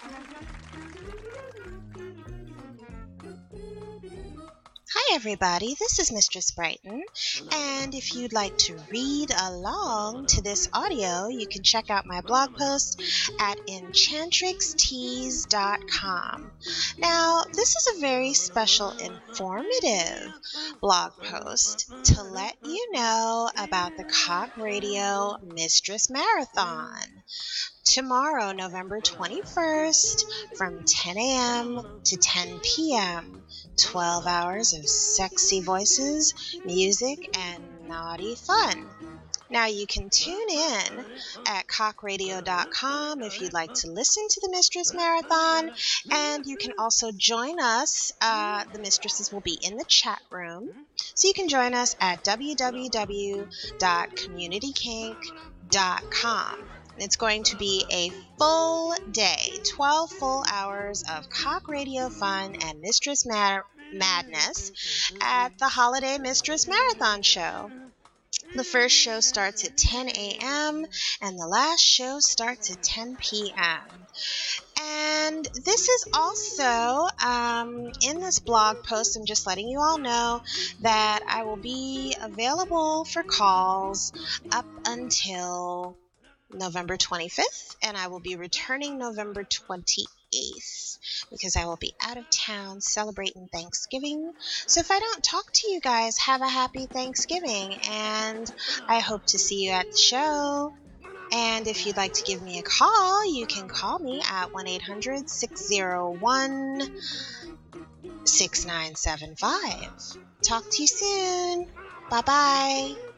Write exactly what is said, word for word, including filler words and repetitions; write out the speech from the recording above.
Hi everybody, this is Mistress Brighton, and if you'd like to read along to this audio, you can check out my blog post at enchantrix tees dot com. Now, this is a very special, informative blog post to let you know about the Cock Radio Mistress Marathon. Tomorrow, November twenty-first, from ten a.m. to ten p.m., twelve hours of sexy voices, music, and naughty fun. Now, you can tune in at cock radio dot com if you'd like to listen to the Mistress Marathon, and you can also join us. Uh, the mistresses will be in the chat room, so you can join us at w w w dot community kink dot com. It's going to be a full day, twelve full hours of Cock Radio fun and Mistress Mad- Madness at the Holiday Mistress Marathon Show. The first show starts at ten a.m. and the last show starts at ten p.m. And this is also, um, in this blog post, I'm just letting you all know that I will be available for calls up until November twenty-fifth, and I will be returning November twenty-eighth because I will be out of town celebrating Thanksgiving. So if I don't talk to you guys, have a happy Thanksgiving, and I hope to see you at the show. And if you'd like to give me a call, you can call me at one eight hundred six oh one six nine seven five. Talk to you soon. Bye-bye.